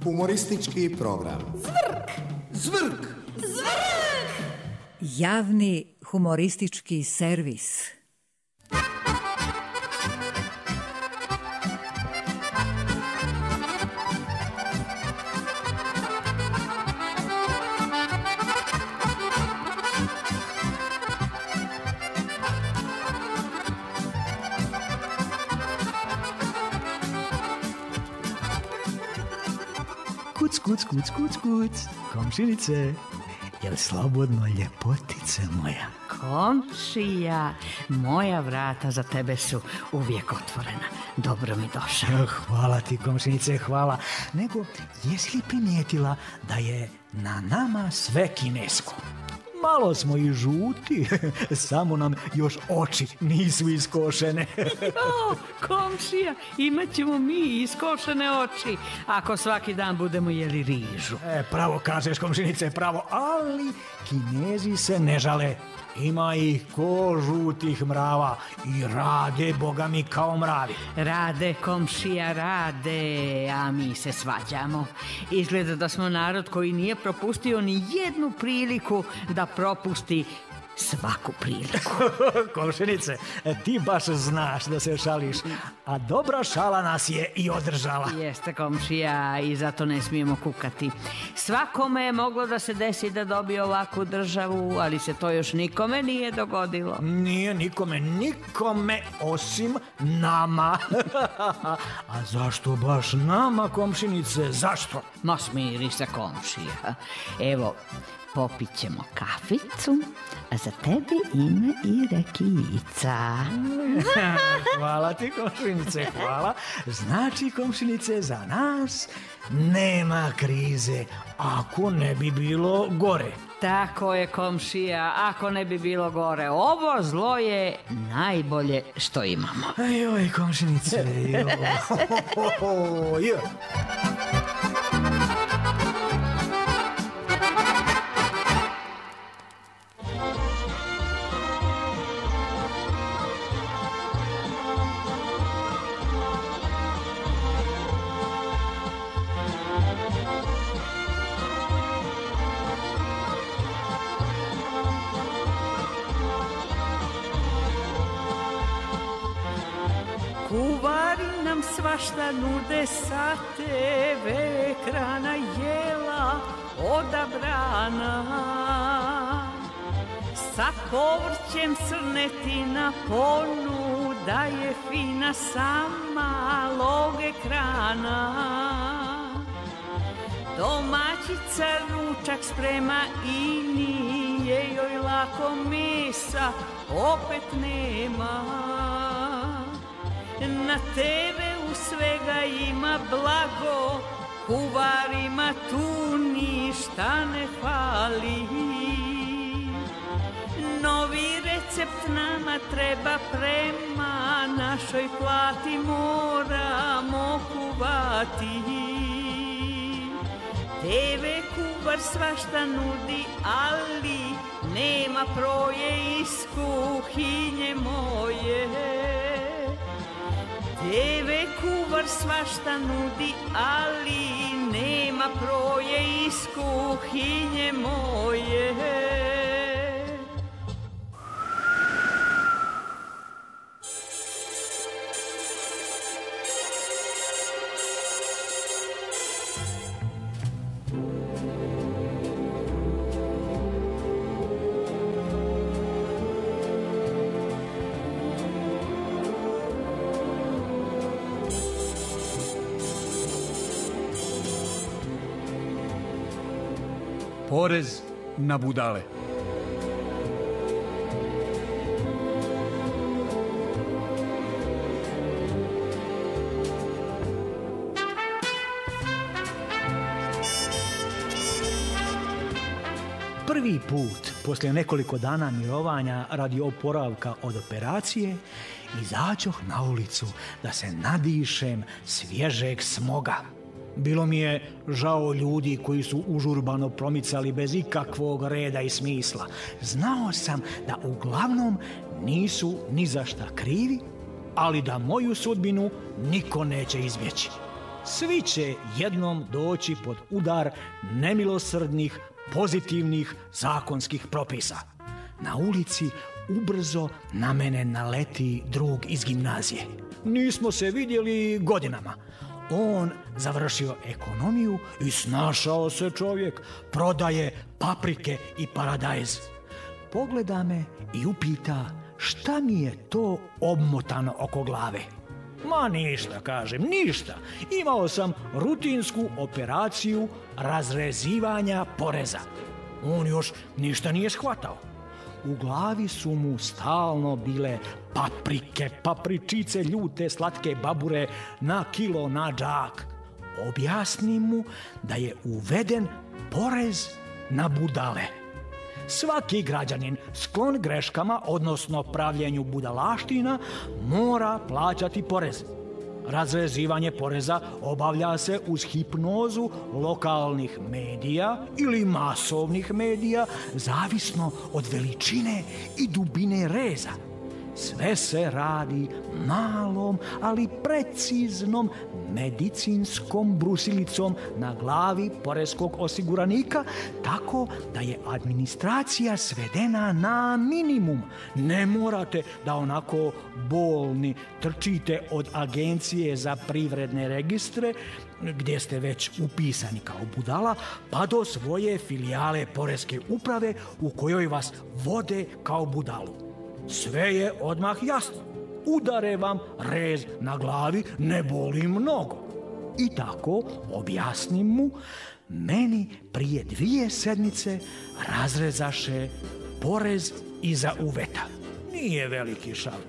Humoristički program Zvrk! Zvrk! Zvrk! Javni humoristički servis. Kuc, komšinice, jel slobodno ljepotice moja? Komšija, moja vrata za tebe su uvijek otvorena. Dobro mi došao. Hvala ti, komšinice, hvala. Nego, jesi li primijetila da je na nama sve kinesko? Malo smo i žuti, samo nam još oči nisu iskošene. Komšija, imat ćemo mi iskošene oči ako svaki dan budemo jeli rižu. Pravo kažeš, komšinice, pravo, ali Kinezi se ne žale. Ima ih ko žutih mrava i rade, boga mi, kao mravi. Rade, komšija, rade, a mi se svađamo. Izgleda da smo narod koji nije propustio ni jednu priliku da propusti svaku priliku. Komšinice, ti baš znaš da se šališ, a dobra šala nas je i održala. Jeste, komšija, i zato ne smijemo kukati. Svakome je moglo da se desi da dobije ovakvu državu, ali se to još nikome nije dogodilo. Nije nikome osim nama. A zašto baš nama, komšinice, zašto? Ma smiri se, komšija. Evo, popit ćemo kaficu, a za tebe ima i rakijica. Hvala ti, komšinice, hvala. Znači, komšinice, za nas nema krize, ako ne bi bilo gore. Tako je, komšija, ako ne bi bilo gore. Ovo zlo je najbolje što imamo. Joj, komšinice, joj. Kuvari nam svašta nude sa TV ekrana, jela odabrana. Sa povrćem srnetina ponuda je fina sa malog ekrana. Domaćica ručak sprema i nije joj lako, mesa opet nema. Na TV-u svega ima blago, kuvarima tu ništa ne fali. Novi recept nama treba, prema našoj plati moramo kuvati. TV kuvar svašta nudi, ali nema proje iz kuhinje moje. TV kuvar svašta nudi, ali nema proje iz kuhinje moje. Porez na budale. Prvi put, poslije nekoliko dana mirovanja radi oporavka od operacije, izađoh na ulicu da se nadišem svježeg smoga. Bilo mi je žao ljudi koji su užurbano promicali bez ikakvog reda i smisla. Znao sam da uglavnom nisu ni za šta krivi, ali da moju sudbinu niko neće izbjeći. svi će jednom doći pod udar nemilosrdnih, pozitivnih zakonskih propisa. Na ulici ubrzo na mene naleti drug iz gimnazije. Nismo se vidjeli godinama. On završio ekonomiju i snašao se čovjek, prodaje paprike i paradajz. Pogleda me i upita šta mi je to obmotano oko glave. Ma ništa, kažem, ništa. Imao sam rutinsku operaciju razrezivanja poreza. On još ništa nije shvatao. U glavi su mu stalno bile paprike, papričice, ljute, slatke babure na kilo, na džak. Objasnim mu da je uveden porez na budale. Svaki građanin sklon greškama, odnosno pravljenju budalaština, mora plaćati porez. Razrezivanje poreza obavlja se uz hipnozu lokalnih medija ili masovnih medija, zavisno od veličine i dubine reza. Sve se radi malom, ali preciznom medicinskom brusilicom na glavi poreskog osiguranika, tako da je administracija svedena na minimum. Ne morate da onako bolni trčite od Agencije za privredne registre, gdje ste već upisani kao budala, pa do svoje filijale poreske uprave u kojoj vas vode kao budalu. Sve je odmah jasno. Udare vam rez na glavi, ne boli mnogo. I tako, objasnim mu, meni prije 2 sedmice razrezaše porez iza uveta. Nije veliki šal,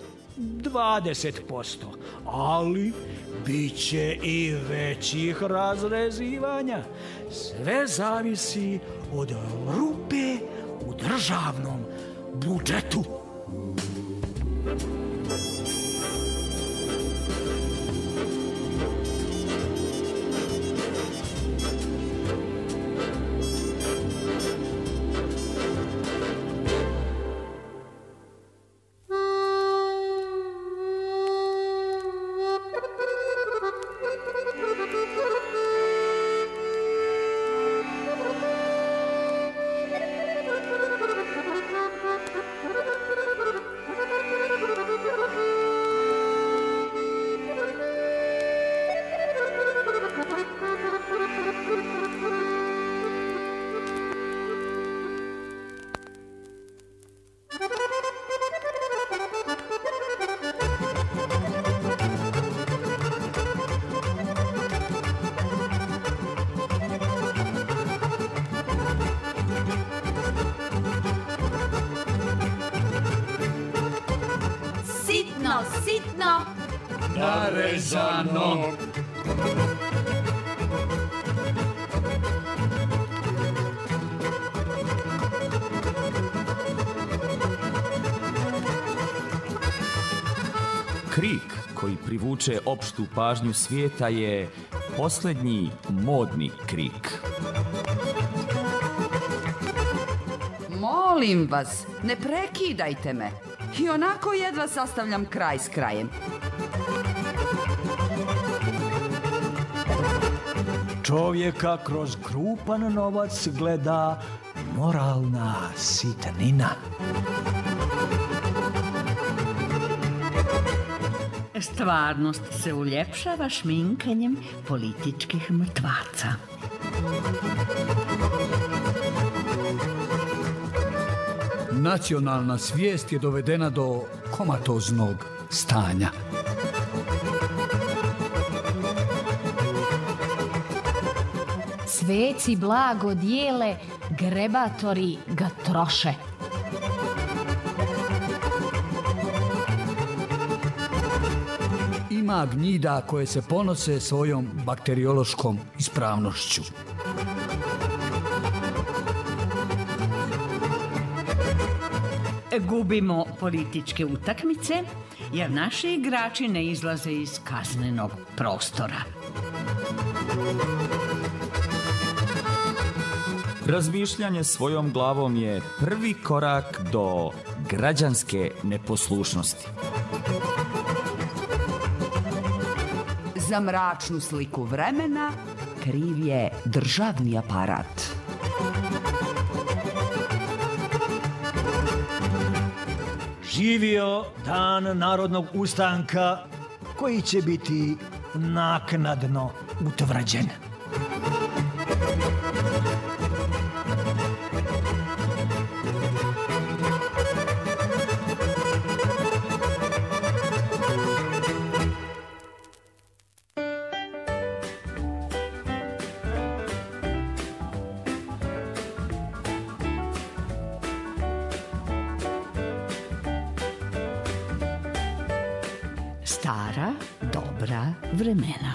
20%, ali bit će i većih razrezivanja. Sve zavisi od rupe u državnom budžetu. Sitno, narezano. Krik koji privuče opštu pažnju svijeta je posljednji modni krik. molim vas, ne prekidajte me. I onako jedva sastavljam kraj s krajem. Čovjeka kroz krupan novac gleda moralna sitnina. Stvarnost se uljepšava šminkanjem političkih mrtvaca. Nacionalna svijest je dovedena do komatoznog stanja. Sveci blago dijele, grebatori ga troše. Ima gnjida koje se ponose svojom bakteriološkom ispravnošću. Gubimo političke utakmice jer naši igrači ne izlaze iz kaznenog prostora. Razmišljanje svojom glavom je prvi korak do građanske neposlušnosti. Za mračnu sliku vremena kriv je državni aparat. Živio dan Narodnog ustanka koji će biti naknadno utvrđen. Stara, dobra vremena.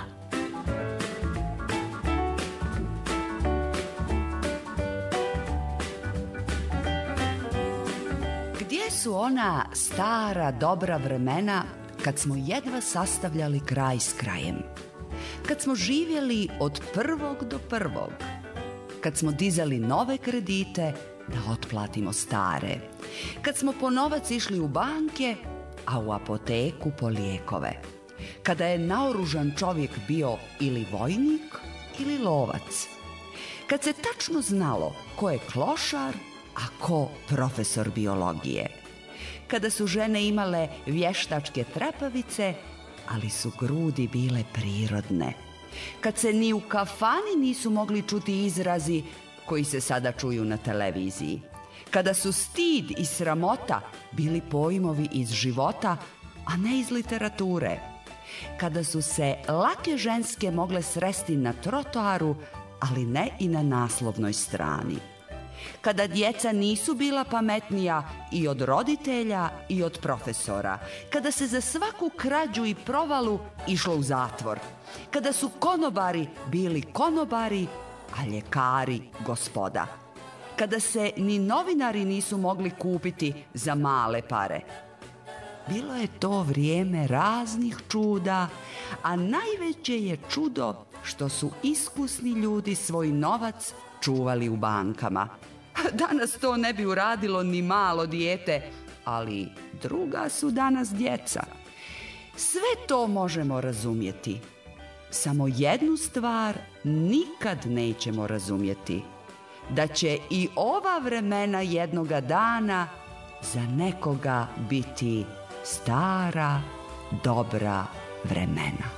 Gdje su ona stara, dobra vremena kad smo jedva sastavljali kraj s krajem? Kad smo živjeli od prvog do prvog? Kad smo dizali nove kredite da otplatimo stare? Kad smo po novac išli u banke, a u apoteku po lijekove? Kada je naoružan čovjek bio ili vojnik ili lovac? Kad se tačno znalo ko je klošar, a ko profesor biologije? Kada su žene imale vještačke trepavice, ali su grudi bile prirodne? Kad se ni u kafani nisu mogli čuti izrazi koji se sada čuju na televiziji? Kada su stid i sramota bili pojmovi iz života, a ne iz literature? Kada su se lake ženske mogle sresti na trotoaru, ali ne i na naslovnoj strani? Kada djeca nisu bila pametnija i od roditelja i od profesora? Kada se za svaku krađu i provalu išlo u zatvor? Kada su konobari bili konobari, a ljekari gospoda? Kada se ni novinari nisu mogli kupiti za male pare? Bilo je to vrijeme raznih čuda, a najveće je čudo što su iskusni ljudi svoj novac čuvali u bankama. Danas to ne bi uradilo ni malo dijete, ali druga su danas djeca. Sve to možemo razumjeti. Samo jednu stvar nikad nećemo razumjeti. Da će i ova vremena jednoga dana za nekoga biti stara, dobra vremena.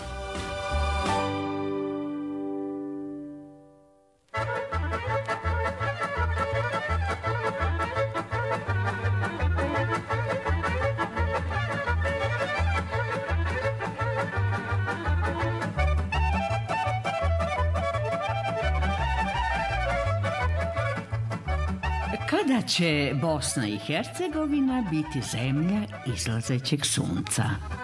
Kada će Bosna i Hercegovina biti zemlja izlazećeg sunca?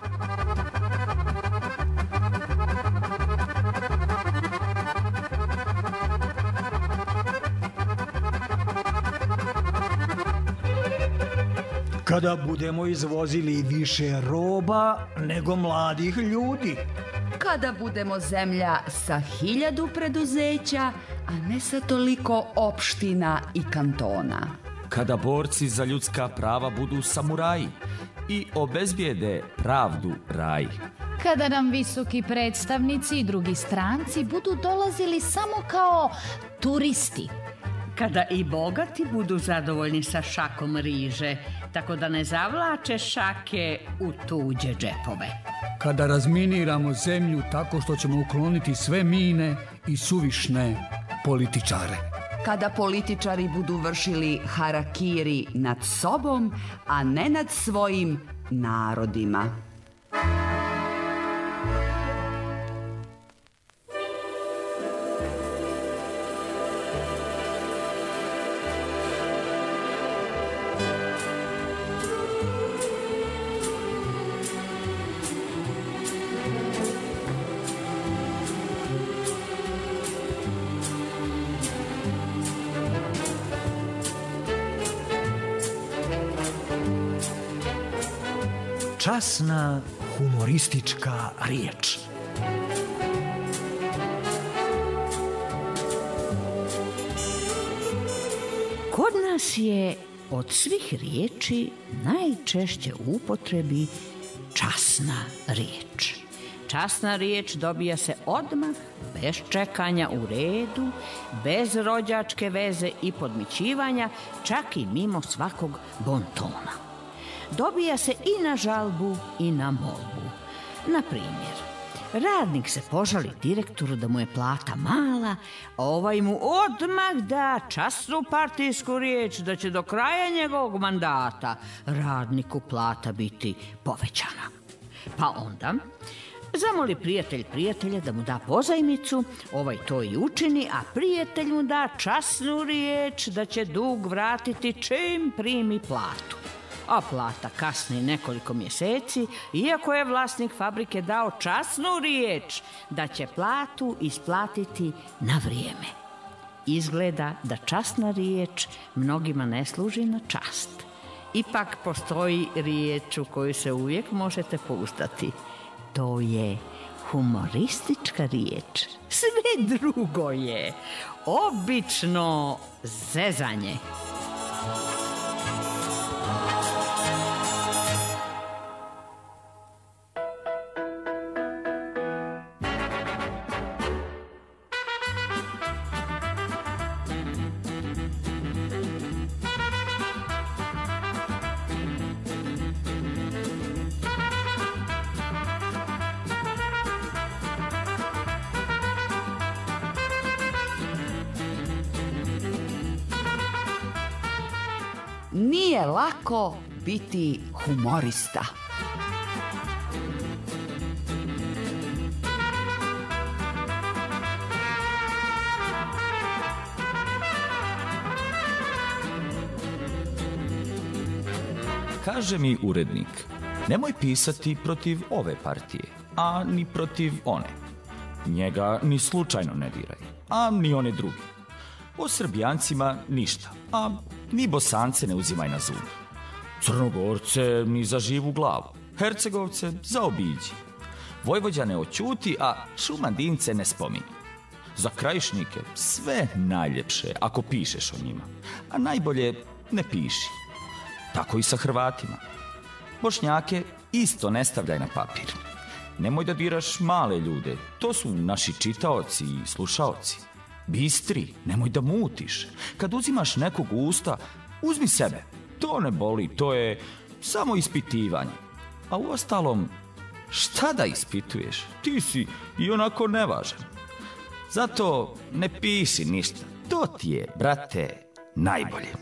Kada budemo izvozili više roba nego mladih ljudi? Kada budemo zemlja sa 1000 preduzeća, a ne sa toliko opština i kantona? Kada borci za ljudska prava budu samuraji i obezbijede pravdu raj? Kada nam visoki predstavnici i drugi stranci budu dolazili samo kao turisti? Kada i bogati budu zadovoljni sa šakom riže, tako da ne zavlače šake u tuđe džepove? Kada razminiramo zemlju tako što ćemo ukloniti sve mine i suvišne političare? Kada političari budu vršili harakiri nad sobom, a ne nad svojim narodima? Časna humoristička riječ. Kod nas je od svih riječi najčešće u upotrebi časna riječ. časna riječ dobija se odmah, bez čekanja, u redu, bez rođačke veze i podmićivanja, čak i mimo svakog bontona. Dobija se i na žalbu i na molbu. Na primjer, radnik se požali direktoru da mu je plata mala, a ovaj mu odmah da časnu partijsku riječ da će do kraja njegovog mandata radniku plata biti povećana. Pa onda zamoli prijatelj prijatelja da mu da pozajmicu, ovaj to i učini, a prijatelj mu da časnu riječ da će dug vratiti čim primi platu. A plata kasni nekoliko mjeseci, iako je vlasnik fabrike dao časnu riječ da će platu isplatiti na vrijeme. Izgleda da časna riječ mnogima ne služi na čast. Ipak postoji riječ u koju se uvijek možete pouzdati. To je humoristička riječ. Sve drugo je obično zezanje. Nije lako biti humorista. Kaže mi urednik, nemoj pisati protiv ove partije, a ni protiv one. Njega ni slučajno ne diraj, a ni one druge. O Srbijancima ništa, a ni Bosance ne uzimaj na zub. Crnogorce ni za živu glavu, Hercegovce zaobiđi. Vojvođane oćuti, a Šumadince ne spominji. Za Krajišnike sve najljepše ako pišeš o njima, a najbolje ne piši. Tako i sa Hrvatima. Bošnjake isto ne stavljaj na papir. Nemoj da diraš male ljude, to su naši čitaoci i slušaoci. Bistri, nemoj da mutiš. Kad uzimaš nekog u usta, uzmi sebe. To ne boli, to je samo ispitivanje. A uostalom, šta da ispituješ? Ti si i onako nevažan. Zato ne piši ništa. To ti je, brate, najbolje.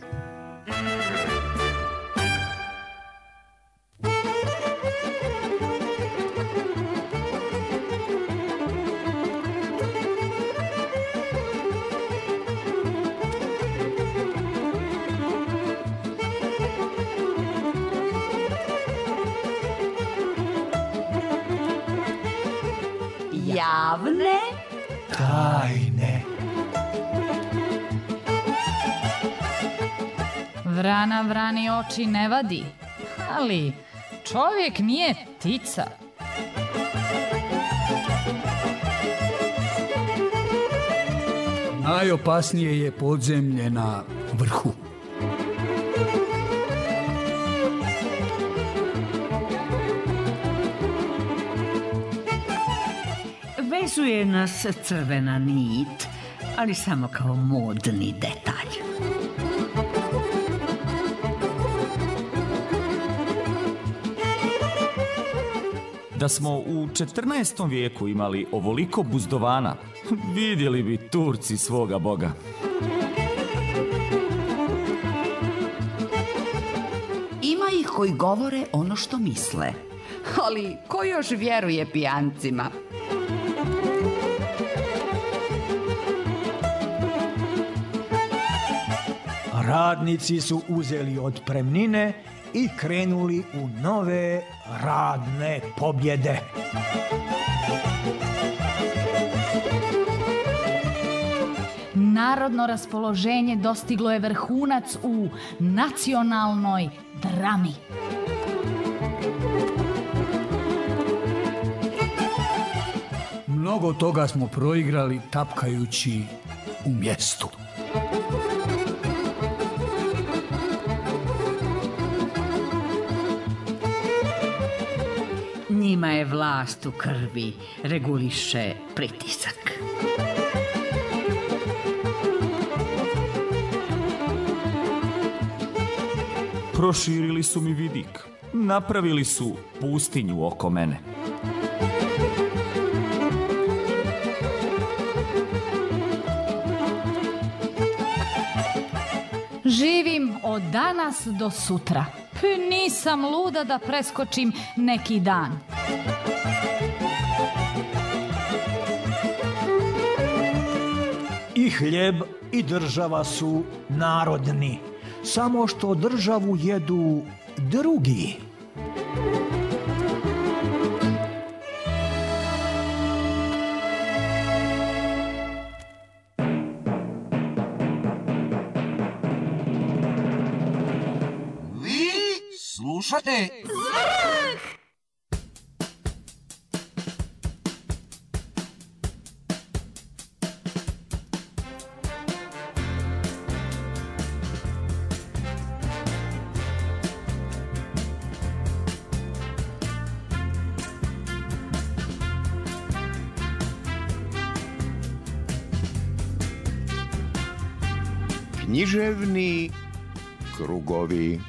Javne tajne. Vrana vrani oči ne vadi, ali čovjek nije ptica. Najopasnije je podzemlje na vrhu. Vezuje nas crvena nit, ali samo kao modni detalj. Da smo u 14. vijeku imali ovoliko buzdovana, vidjeli bi Turci svoga boga. ima ih koji govore ono što misle, ali ko još vjeruje pijancima? Radnici su uzeli otpremnine i krenuli u nove radne pobjede. Narodno raspoloženje dostiglo je vrhunac u nacionalnoj drami. Mnogo toga smo proigrali tapkajući u mjestu. Njima je vlast u krvi, reguliše pritisak. Proširili su mi vidik. Napravili su pustinju oko mene. Živim od danas do sutra. Nisam luda da preskočim neki dan. I hljeb i država su narodni, samo što državu jedu drugi. Slušate? Književni krugovi.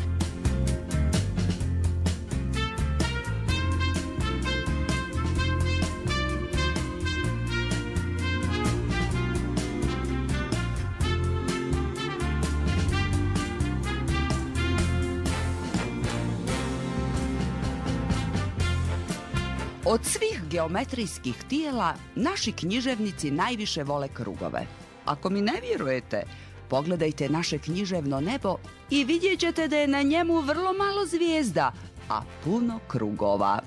Od svih geometrijskih tijela naši književnici najviše vole krugove. Ako mi ne vjerujete, pogledajte naše književno nebo i vidjet ćete da je na njemu vrlo malo zvijezda, a puno krugova.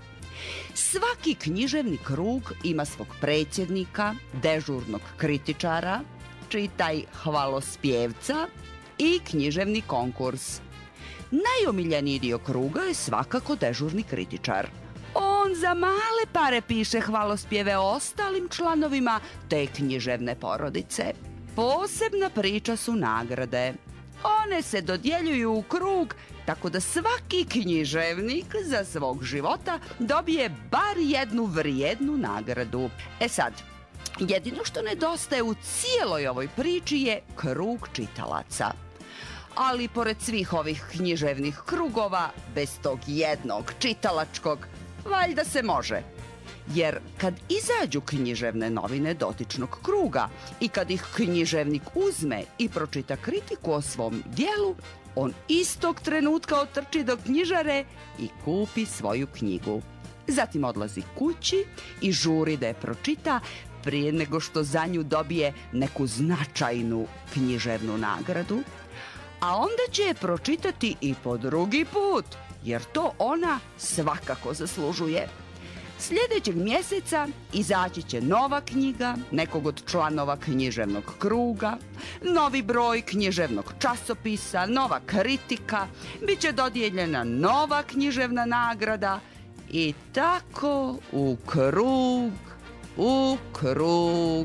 Svaki književni krug ima svog predsjednika, dežurnog kritičara, čitaj hvalospjevca i književni konkurs. Najomiljeniji dio kruga je svakako dežurni kritičar. On za male pare piše hvalospjeve ostalim članovima te književne porodice. Posebna priča su nagrade. One se dodjeljuju u krug tako da svaki književnik za svog života dobije bar jednu vrijednu nagradu. E sad, jedino što nedostaje u cijeloj ovoj priči je krug čitalaca. Ali pored svih ovih književnih krugova, bez tog jednog čitalačkog, valjda se može. Jer kad izađu književne novine dotičnog kruga i kad ih književnik uzme i pročita kritiku o svom dijelu, on istog trenutka otrči do knjižare i kupi svoju knjigu. Zatim odlazi kući i žuri da je pročita prije nego što za nju dobije neku značajnu književnu nagradu. A onda će je pročitati i po drugi put, jer to ona svakako zaslužuje. Sljedećeg mjeseca izaći će nova knjiga nekog od članova književnog kruga, novi broj književnog časopisa, nova kritika, bit će dodijeljena nova književna nagrada i tako u krug, u krug.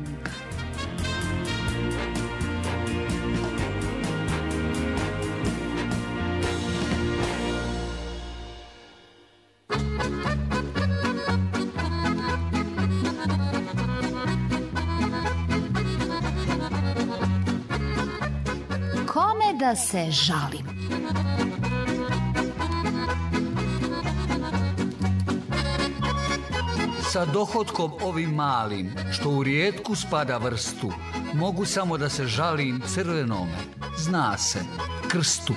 Kome da se žalim? Sa dohotkom ovim malim, što u rijetku spada vrstu, mogu samo da se žalim crvenome, zna se, krstu.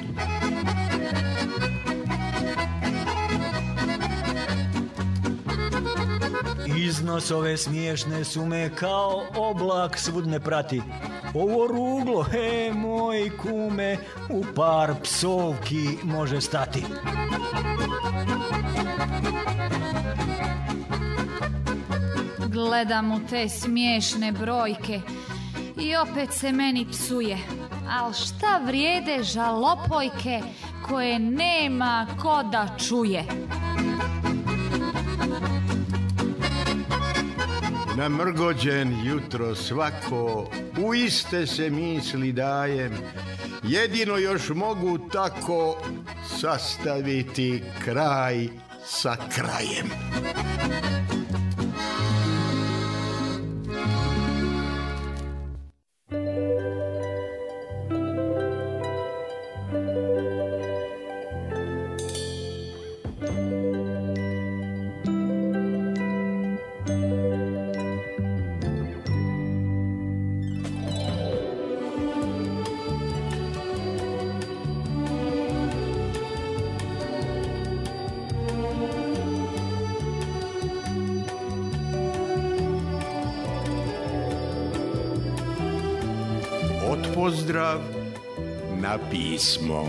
Iznos ove smiješne sume kao oblak svud ne prati. Ovo ruglo, moj kume, u par psovki može stati. Gledam u te smiješne brojke i opet se meni psuje. Al šta vrijede žalopojke koje nema ko da čuje? Namrgođen jutro svako, u iste se misli dajem, jedino još mogu tako sastaviti kraj sa krajem. Pozdrav na pismo.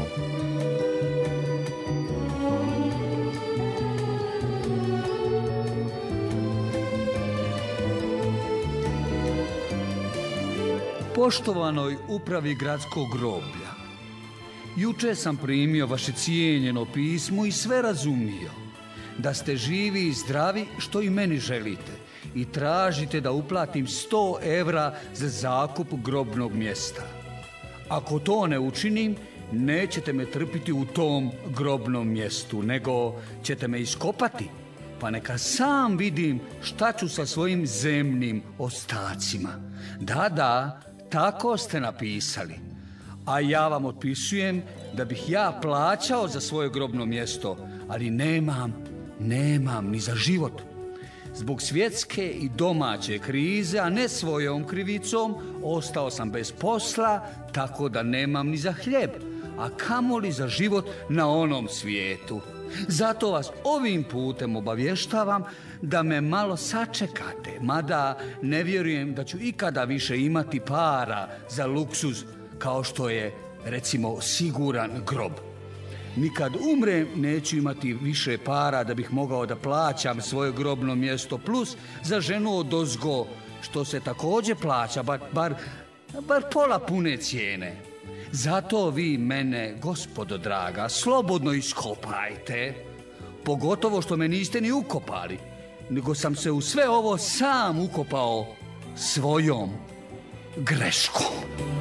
Poštovanoj upravi gradskog groblja, juče sam primio vaše cijenjeno pismo i sve razumio, da ste živi i zdravi što i meni želite i tražite da uplatim 100 evra za zakup grobnog mjesta. Ako to ne učinim, nećete me trpiti u tom grobnom mjestu, nego ćete me iskopati, pa neka sam vidim šta ću sa svojim zemnim ostacima. Da, tako ste napisali. A ja vam otpisujem da bih ja plaćao za svoje grobno mjesto, ali nemam ni za život. Zbog svjetske i domaće krize, a ne svojom krivicom, ostao sam bez posla, tako da nemam ni za hljeb, a kamoli za život na onom svijetu. Zato vas ovim putem obavještavam da me malo sačekate, mada ne vjerujem da ću ikada više imati para za luksuz kao što je, recimo, siguran grob. Nikad umrem neću imati više para da bih mogao da plaćam svoje grobno mjesto plus za ženu odozgo, što se također plaća, bar pola pune cijene. Zato vi mene, gospodo draga, slobodno iskopajte, pogotovo što me niste ni ukopali, nego sam se u sve ovo sam ukopao svojom greškom.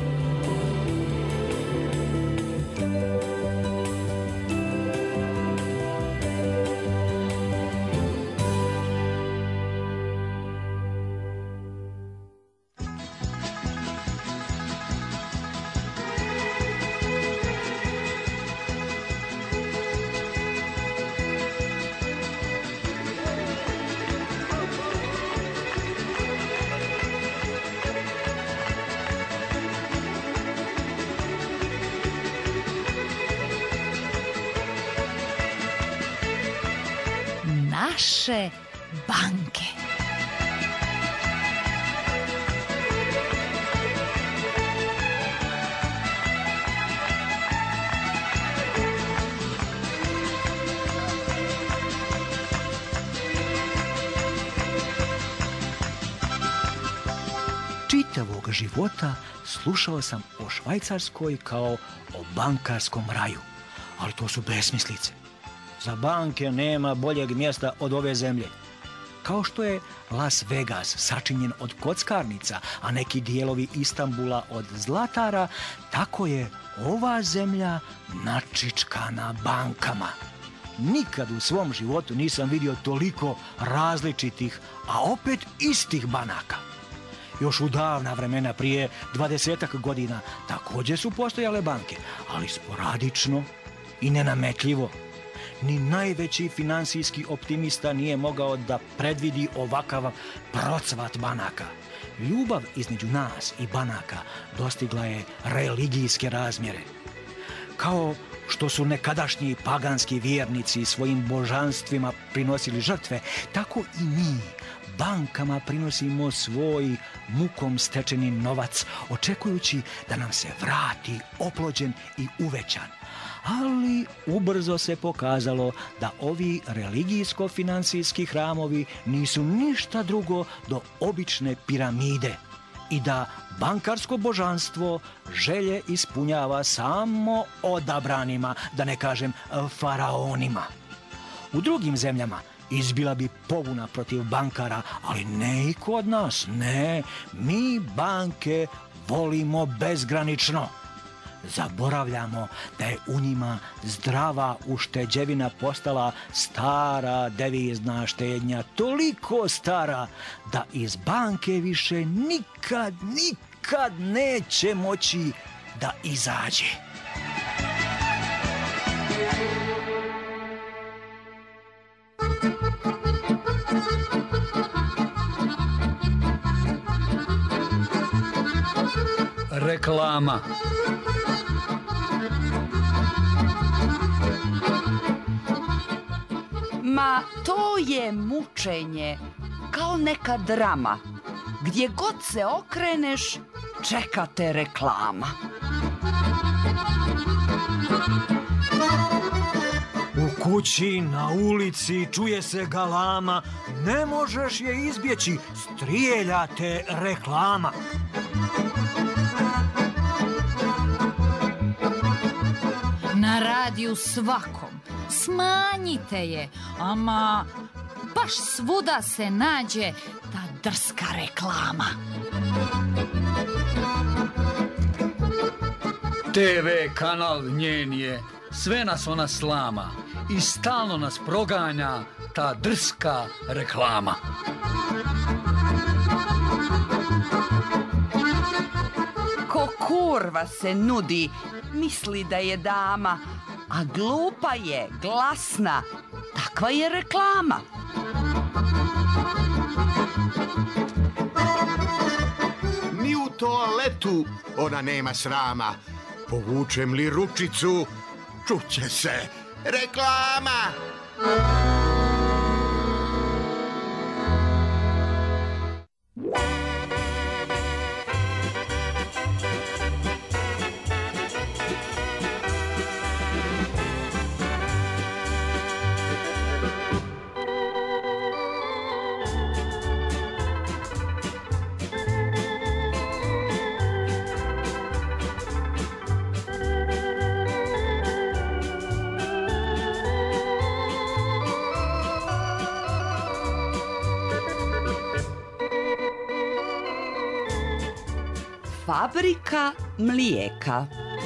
Naše banke. Čitavog života slušao sam o Švajcarskoj kao o bankarskom raju, ali to su besmislice. Za banke nema boljeg mjesta od ove zemlje. Kao što je Las Vegas sačinjen od kockarnica, a neki dijelovi Istanbula od zlatara, tako je ova zemlja načičkana bankama. Nikad u svom životu nisam vidio toliko različitih, a opet istih banaka. Još u davna vremena, prije 20 godina, također su postojale banke, ali sporadično i nenametljivo. Ni najveći financijski optimista nije mogao da predvidi ovakav procvat banaka. Ljubav između nas i banaka dostigla je religijske razmjere. Kao što su nekadašnji paganski vjernici svojim božanstvima prinosili žrtve, tako i mi bankama prinosimo svoj mukom stečeni novac, očekujući da nam se vrati oplođen i uvećan. Ali ubrzo se pokazalo da ovi religijsko-financijski hramovi nisu ništa drugo do obične piramide i da bankarsko božanstvo želje ispunjava samo odabranima, da ne kažem faraonima. U drugim zemljama izbila bi pobuna protiv bankara, ali ne i kod nas, ne. Mi banke volimo bezgranično. Zaboravljamo da je u njima zdrava ušteđevina postala stara devizna štednja, toliko stara da iz banke više nikad neće moći da izađe. Reklama. Ma to je mučenje, kao neka drama. Gdje god se okreneš, čeka te reklama. U kući, na ulici, čuje se galama, ne možeš je izbjeći, strijelja te reklama. Na radiju svakom, smanjite je, ama baš svuda se nađe ta drska reklama. TV kanal njen je, sve nas ona slama i stalno nas proganja ta drska reklama. Ko kurva se nudi, misli da je dama, a glupa je, glasna, takva je reklama. Ni u toaletu ona nema srama. Povučem li ručicu, čuće se reklama. Fabrika mlijeka.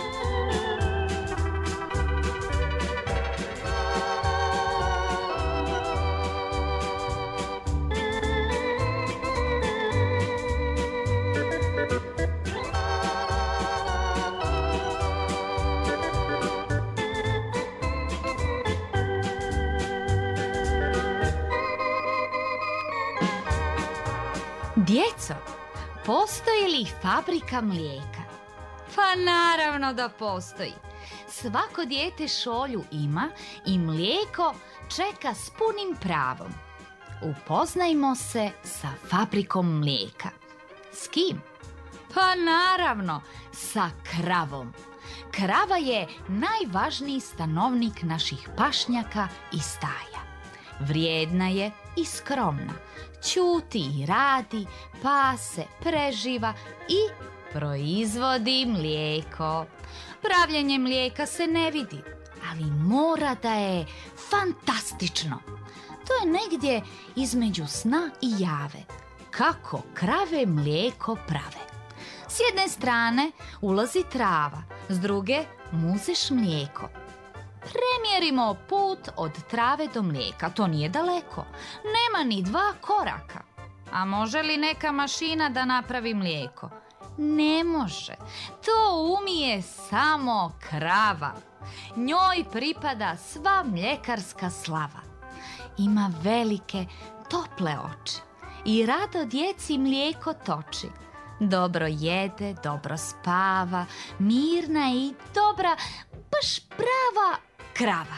Djeco, postoji li fabrika mlijeka? Pa naravno da postoji. Svako dijete šolju ima i mlijeko čeka s punim pravom. Upoznajmo se sa fabrikom mlijeka. S kim? Pa naravno, sa kravom. Krava je najvažniji stanovnik naših pašnjaka i staja. Vrijedna je i skromna. Ćuti i radi, pase, preživa i proizvodi mlijeko. Pravljenje mlijeka se ne vidi, ali mora da je fantastično. To je negdje između sna i jave. Kako krave mlijeko prave. S jedne strane ulazi trava, s druge muzeš mlijeko. Premjerimo put od trave do mlijeka, to nije daleko, nema ni 2 koraka. A može li neka mašina da napravi mlijeko? Ne može, to umije samo krava. Njoj pripada sva mljekarska slava. Ima velike, tople oči i rado djeci mlijeko toči. Dobro jede, dobro spava, mirna i dobra, baš prava krava.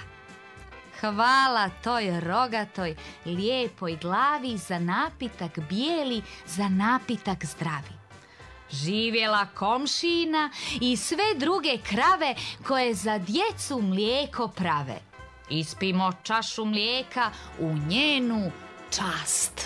Hvala toj rogatoj, lijepoj glavi za napitak bijeli, za napitak zdravi. Živjela komšina i sve druge krave koje za djecu mlijeko prave. Ispimo čašu mlijeka u njenu čast.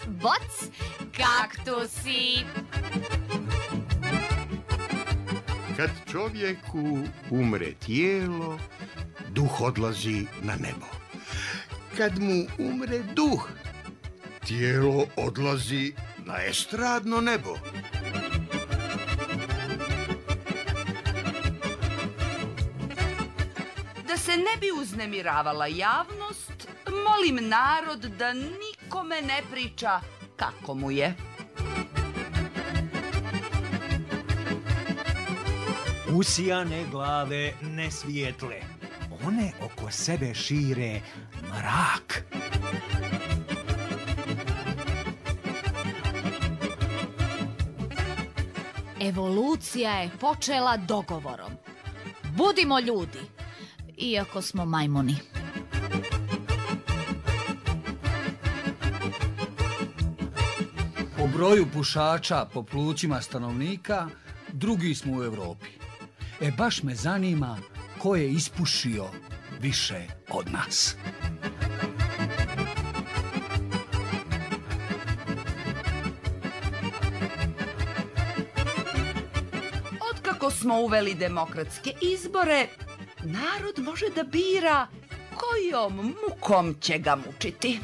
Boc, kaktusi. Kad čovjeku umre tijelo, duh odlazi na nebo. Kad mu umre duh, tijelo odlazi na estradno nebo. Da se ne bi uznemiravala javnost, molim narod da nikome ne priča kako mu je. Usijane glave ne svijetle, one oko sebe šire mrak. Evolucija je počela dogovorom. Budimo ljudi, iako smo majmuni. Po broju pušača po plućima stanovnika, drugi smo u Europi. Baš me zanima ko je ispušio više od nas. Otkako smo uveli demokratske izbore, narod može da bira kojom mukom će ga mučiti.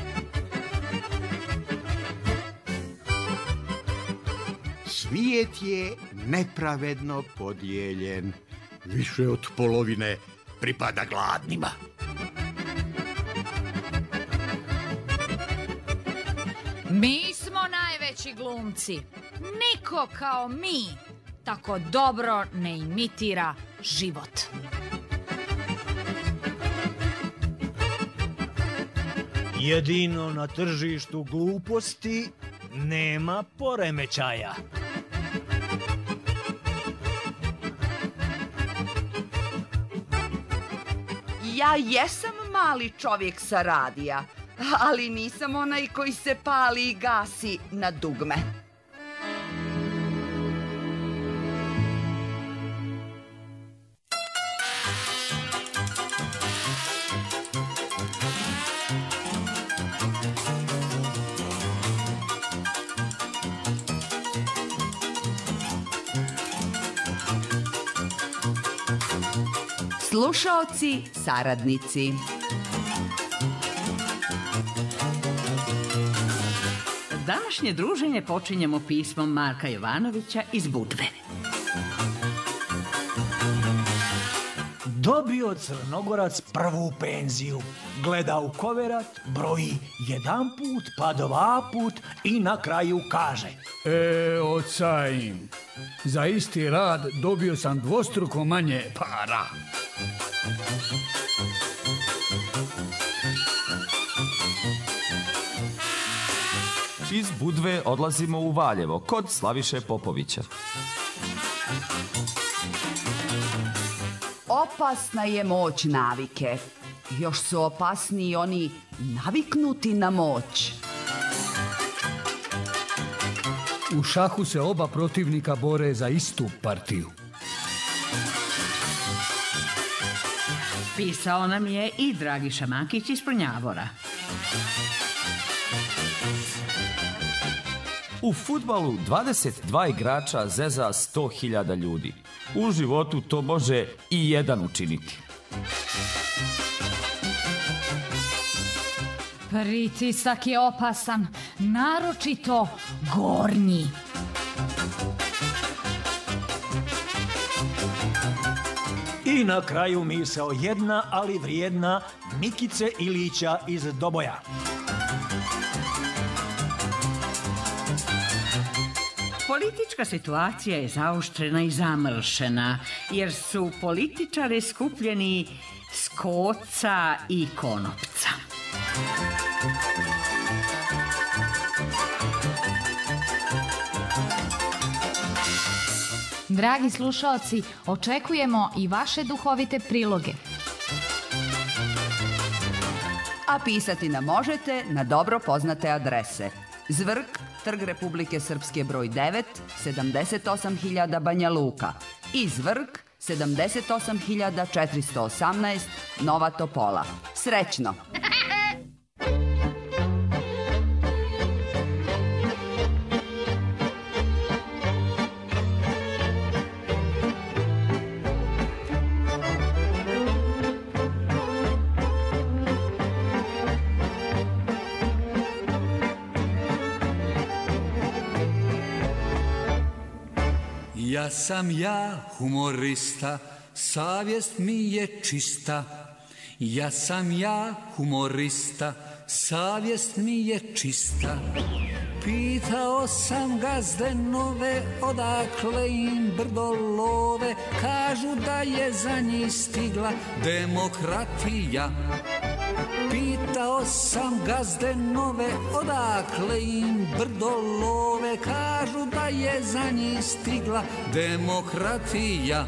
Svijet je nepravedno podijeljen. Više od polovine pripada gladnima. Mi smo najveći glumci. Niko kao mi tako dobro ne imitira život. Jedino na tržištu gluposti nema poremećaja. Ja jesam mali čovjek sa radija, ali nisam onaj koji se pali i gasi na dugme. Slušaoci, saradnici. Današnje druženje počinjemo pismom Marka Jovanovića iz Budve. Dobio Crnogorac prvu penziju. Gleda u koverat, broji 1 put, pa 2 put i na kraju kaže: Oca im, za isti rad dobio sam dvostruko manje para. Iz Budve odlazimo u Valjevo, kod Slaviše Popovića. Opasna je moć navike. Još su opasniji oni naviknuti na moć. U šahu se oba protivnika bore za istu partiju. Pisao nam je i Dragiša Makić iz Prnjavora. U fudbalu 22 igrača zeza 100.000 ljudi. U životu to može i jedan učiniti. Pritisak je opasan, naročito gornji. I na kraju misao jedna, ali vrijedna, Mikice Ilića iz Doboja. Politička situacija je zaoštrena i zamršena, jer su političari skupljeni s koca i konopca. Dragi slušaoci, očekujemo i vaše duhovite priloge. A pisati nam možete na dobro poznate adrese: Zvrk, Trg Republike Srpske broj 9, 78.000 Banja Luka i Zvrk, 78.418 Nova Topola. Srećno! Ja sam ja humorista, savjest mi je čista. Ja sam ja humorista, savjest mi je čista. Pitao sam gazde nove, odakle im brdo love, kažu da je za njih stigla demokratija. Pitao sam gazde nove, odakle im brdo love, kažu da je za njih stigla demokratija.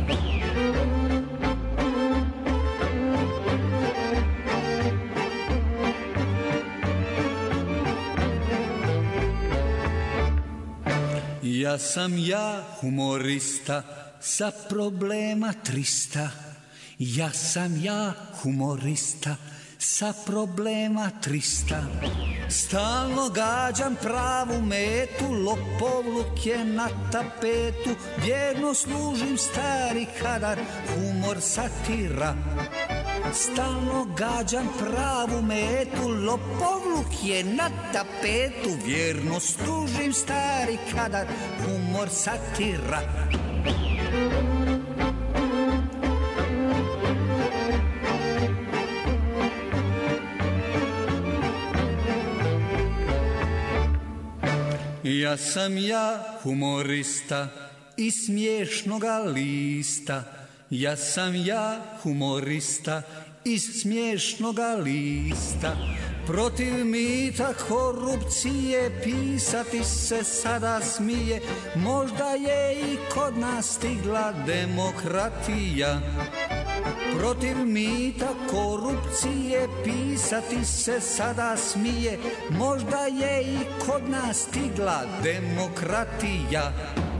Ja sam ja humorista sa problema 300. Ja sam ja humorista sa problema 300. Stalno gađam pravu metu, lopovluk je na tapetu, vjerno služim stari kadar, humor satira. Stalno gađam pravu metu, lopovluk je na tapetu, vjerno služim stari kadar, humor satira. Ja sam ja humorista iz smiješnoga lista. Ja sam ja humorista iz smiješnoga lista. Protiv mita korupcije pisati se sada smije, možda je i kod nas stigla demokratija. Protiv mita korupcije pisati se sada smije, možda je i kod nas stigla demokratija.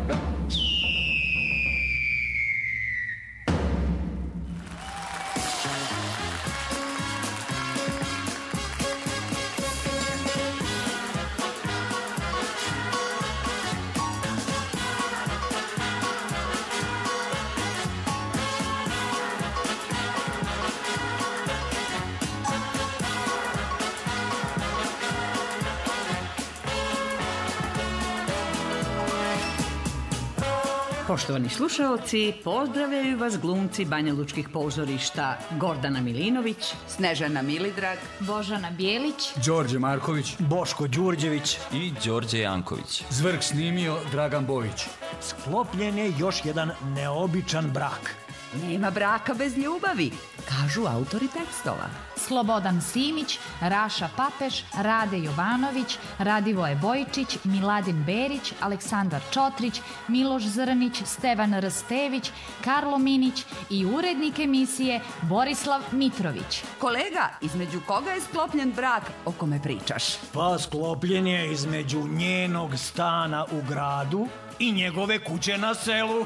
Poštovani slušaoci, pozdravljaju vas glumci banjalučkih pozorišta Gordana Milinović, Snežana Milidrag, Božana Bijelić, Đorđe Marković, Boško Đurđević. I Đorđe Janković. Zvrk snimio Dragan Bojić. Sklopljen je još jedan neobičan brak. Nema braka bez ljubavi, kažu autori tekstova. Slobodan Simić, Raša Papeš, Rade Jovanović, Radivoje Bojičić, Miladin Berić, Aleksandar Čotrić, Miloš Zrnić, Stevan Rstević, Karlo Minić i urednik emisije Borislav Mitrović. Kolega, između koga je sklopljen brak o kome pričaš? Pa sklopljen je između njenog stana u gradu i njegove kuće na selu.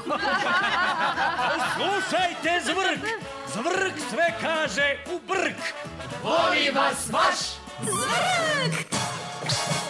Slušajte, Zvrk! Zvrk sve kaže u brk. Voli vas vaš Zvrk!